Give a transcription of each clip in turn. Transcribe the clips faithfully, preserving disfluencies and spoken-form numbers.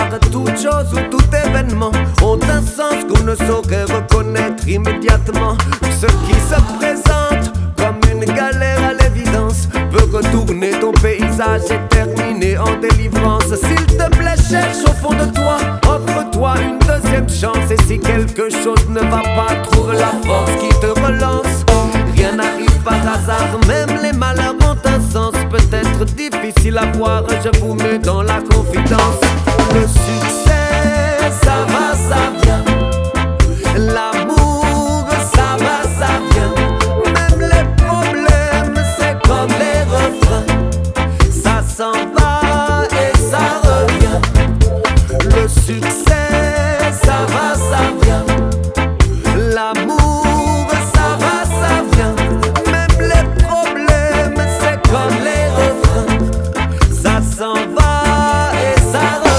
toute chose ou tout événement ont un sens qu'on ne saurait reconnaître immédiatement. Ce qui se présente comme une galère à l'évidence peut retourner ton paysage et terminer en délivrance. S'il te plaît, cherche au fond de toi, offre-toi une deuxième chance. Et si quelque chose ne va pas, trouve la force qui te relance. Rien n'arrive par hasard, même les malheurs ont un sens. Peut-être difficile à voir, je vous mets dans la confidence. Le succès, ça va, ça vient. L'amour, ça va, ça vient. Même les problèmes, c'est comme les refrains. Ça s'en va et ça revient. Le succès, ça va, ça vient. L'amour, ça va, ça vient. Même les problèmes, c'est comme les refrains. Ça s'en va et ça revient.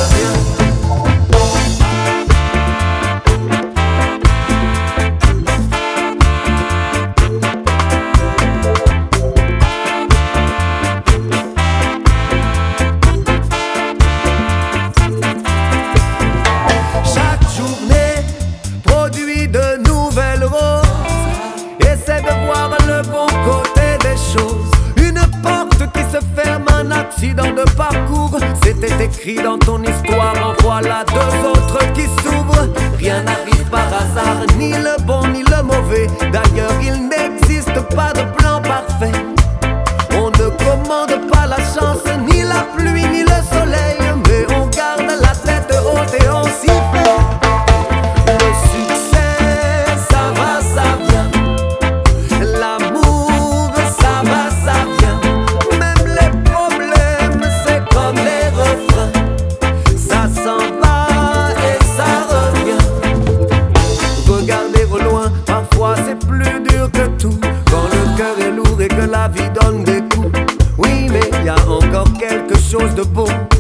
Chaque journée produit de nouvelles roses. Essaie de voir le bon côté des choses. Une porte qui se ferme, un accident de parcours. C'était écrit dans ton histoire, en voilà deux autres qui s'ouvrent. Rien n'arrive par hasard, ni le bon ni le mauvais. D'ailleurs, il n'existe pas de plan parfait. On ne commande pas la chance, ni la pluie, ni le soleil. Mais on garde la tête haute et on s'y fait. Le succès, ça va, ça vient. L'amour, ça va, ça vient. Même les problèmes, c'est comme les refrains. Ça s'en va et ça revient. Regardez au loin, parfois c'est plus dur que tout. Quand le cœur est lourd et que la vie donne des coups. Oui, mais y a encore quelque chose de beau.